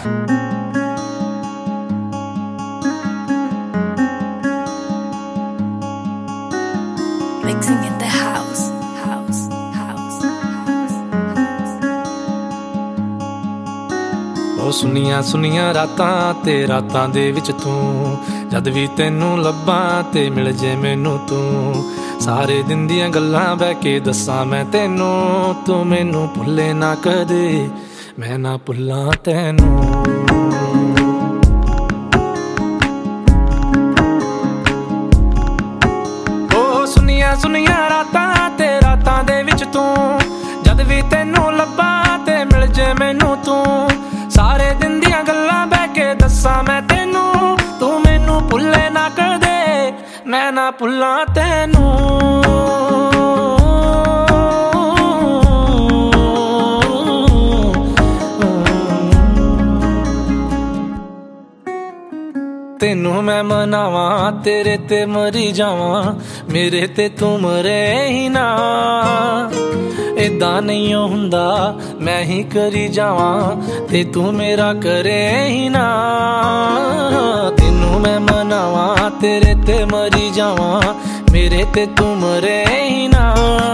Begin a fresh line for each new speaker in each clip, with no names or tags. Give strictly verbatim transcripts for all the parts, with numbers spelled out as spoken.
Mixing in the house, house, house, house, house.
ओ सुनिया सुनिया रातां ते रातां दे विच तू जद भी तैनू लब्बां ते मिल जे मैनू तू सारे दिन दियां गल्लां बह के दस्सां मैं तैनू तू मैनू भुल्ले ना कदे मैं ना भुल्लां तैनू। सुनिया रातां ते रातां दे विच तू जद भी तैनू लब्बां ते मिल जे मैनू तू सारे दिन दियां गल्लां बह के दस्सां मैं तैनू तू मैनू भुल्ले ना कदे मैं ना भुल्लां तैनू। तेनू मैं मनावां तेरे ते मरी जावां मेरे ते तू मरे ही ना इदां नहीं हुंदा मैं ही करी जावां ते तू मेरा करे ही ना। तेनू मैं मनावां तेरे ते मरी जावां मेरे ते तू मरे ही ना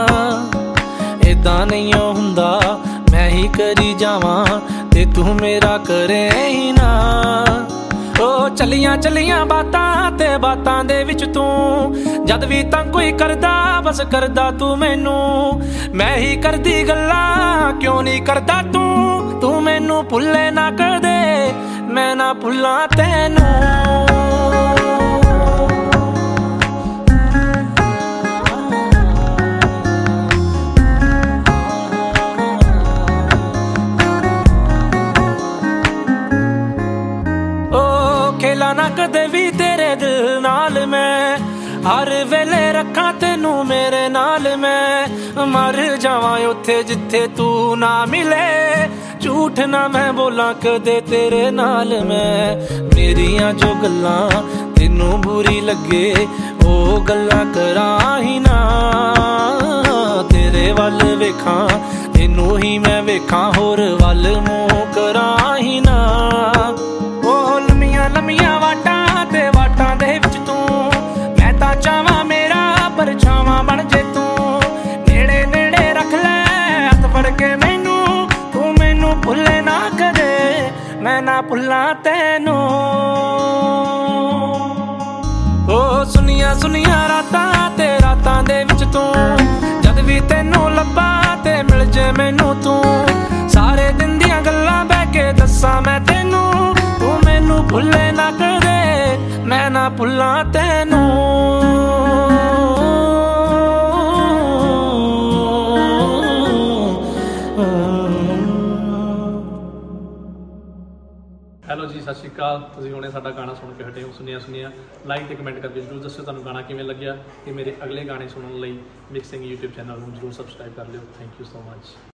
इदां नहीं हुंदा मैं ही करी जावां ते तू मेरा करे ही ना। ओ चलियां चलियां बातां ते बातां दे विच तू जद भी तंग कोई करदा बस करदा तू मैनू मैं ही करदी गल्लां क्यों नहीं करदा तू तू मैनू भुल्ले ना कदे मैं ना भुल्लां तैनू। खेला ना कदे भी तेरे दिल नाल मैं हर वेले रखा तेनू मेरे नाल मैं मर जावां उत्थे जिथे तू ना मिले झूठ ना मैं बोला कदे तेरे नाल मैं मेरियां जो गल्लां तेनू बुरी लगे ओ गल्लां करां ही ना तेरे वल वेखां तेनू ही मैं वेखां होर वल मूंह करां ही ना। लम्मियां वाटां ते वाटां दे विच तू मैं तां चाहां मेरा परछावां बन जे तू नेड़े नेड़े रख लै हत्थ फड़ के मैनू तू मैनू भुल्ले ना कदे मैं ना भुल्लां तैनू। ओ सुनिया सुनिया रातां ते रातां दे विच तू जद भी तैनू लब्बां ते मिल जे मैनू तू सारे दिन दियां गल्लां बह के दस्सां मैं तैनू तू मैनू भुल्ले ना कदे मैं ना भुल्लां तैनू।
ਹੈਲੋ ਜੀ, ਸਤਿ ਸ਼੍ਰੀ ਅਕਾਲ। ਤੁਸੀਂ ਹੁਣੇ ਸਾਡਾ ਗਾਣਾ ਸੁਣ ਕੇ ਹਟੇ ਹੋ ਸੁਣਿਆ ਸੁਣਿਆ ਲਾਈਕ ਤੇ ਕਮੈਂਟ ਕਰਕੇ ਜ਼ਰੂਰ ਦੱਸਿਓ ਤੁਹਾਨੂੰ ਗਾਣਾ ਕਿਵੇਂ ਲੱਗਿਆ ਤੇ ਮੇਰੇ ਅਗਲੇ ਗਾਣੇ ਸੁਣਨ ਲਈ ਮਿਕਸਿੰਗ YouTube ਚੈਨਲ ਨੂੰ ਜ਼ਰੂਰ ਸਬਸਕ੍ਰਾਈਬ ਕਰ ਲਿਓ। Thank you so much.